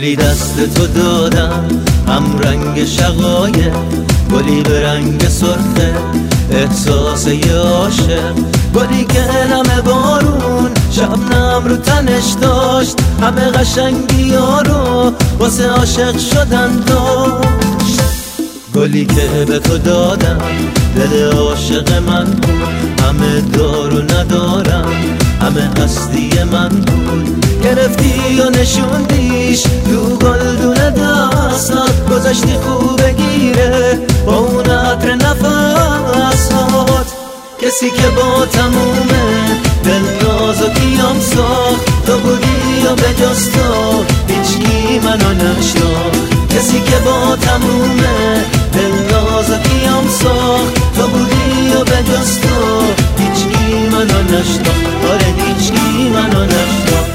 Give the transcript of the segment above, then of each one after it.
گلی دست تو دادم هم رنگ شقایق، گلی به رنگ سرخه احساس یه عاشق، گلی که نم بارون شبنم رو تنش داشت، همه قشنگی ها رو واسه عاشق شدن داشت. گلی که به تو دادم دل عاشق من بود، همه دار و ندارم همه هستی من بود. گرفتی و نشوندیش تو گلدون دستات، گذاشتی خوب بگیره با اون عطر نفسات. کسی که با تمومه دل نازکیم ساخت، تو بودی و به جز تو هیچکی منو نشناخت. کسی که با تمومه دل نازکیم ساخت، تو بودی و به جز تو هیچکی منو نشناخت. آره هیچکی منو نشناخت.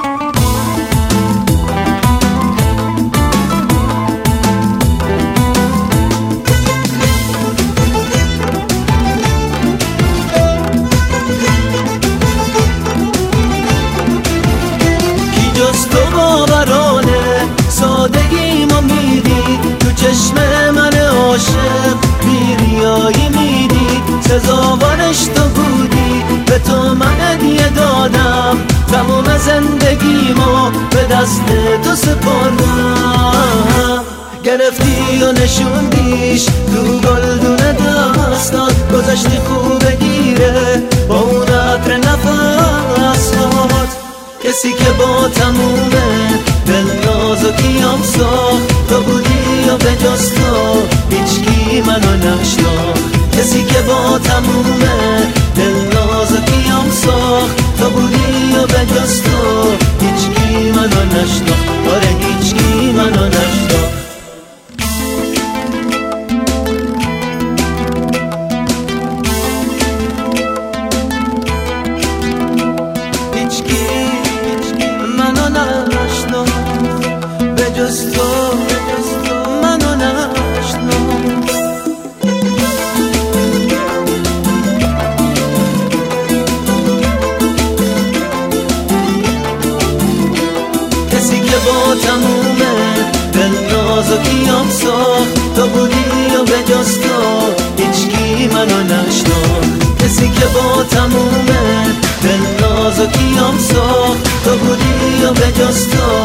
تو باورانه سادگی ما میدید، تو چشم من عاشق بیریایی میدید. سزاوارش تو بودی، به تو من هدیه دادم، تمام زندگیمو به دست تو سپردم. گرفتی و نشوندیش تو گلدون دستات، گذاشتی خوب بگیره با اون عطر نفسات. کسی که با تمومه دل نازکیم ساخت، تو بودی و به جز تو هیچکی منو نشناخت. کسی که با تمومه دل نازکیم ساخت، تو بودی و به جز تو هیچکی منو نشناخت. آره هیچکی منو نشناخت. به جز تو منو نشناخت. کسی که با تمومه دل نازکیم ساخت، تو بودی و به جز تو هیچکی منو نشناخت. کسی که با تمومه دل نازکیم ساخت، تو بودی و به جز تو